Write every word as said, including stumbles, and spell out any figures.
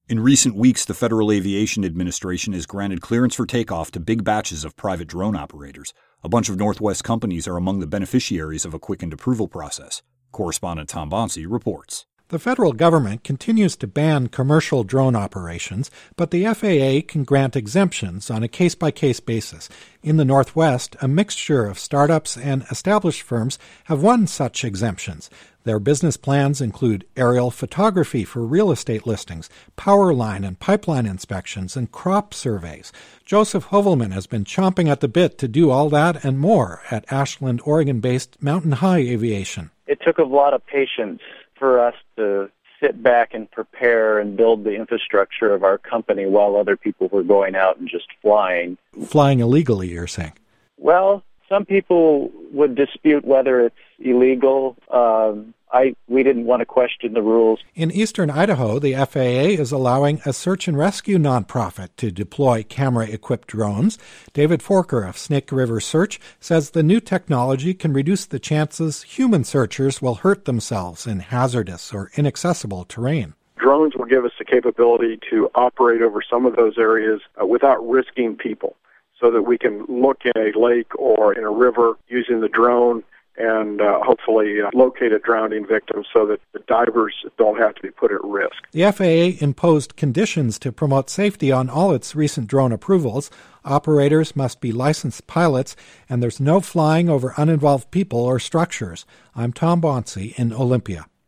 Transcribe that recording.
In recent weeks, the Federal Aviation Administration has granted clearance for takeoff to big batches of private drone operators. A bunch of Northwest companies are among the beneficiaries of a quickened approval process. Correspondent Tom Bonsi reports. The federal government continues to ban commercial drone operations, but the F A A can grant exemptions on a case-by-case basis. In the Northwest, a mixture of startups and established firms have won such exemptions. Their business plans include aerial photography for real estate listings, power line and pipeline inspections, and crop surveys. Joseph Hovelman has been chomping at the bit to do all that and more at Ashland, Oregon-based Mountain High Aviation. It took a lot of patience for us to sit back and prepare and build the infrastructure of our company while other people were going out and just flying. Flying illegally, you're saying? Well, some people would dispute whether it's illegal. Um, I we didn't want to question the rules. In eastern Idaho, the F A A is allowing a search and rescue nonprofit to deploy camera-equipped drones. David Forker of Snake River Search says the new technology can reduce the chances human searchers will hurt themselves in hazardous or inaccessible terrain. Drones will give us the capability to operate over some of those areas uh, without risking people, so that we can look in a lake or in a river using the drone and uh, hopefully uh, locate a drowning victim so that the divers don't have to be put at risk. The F A A imposed conditions to promote safety on all its recent drone approvals. Operators must be licensed pilots, and there's no flying over uninvolved people or structures. I'm Tom Bonsi in Olympia.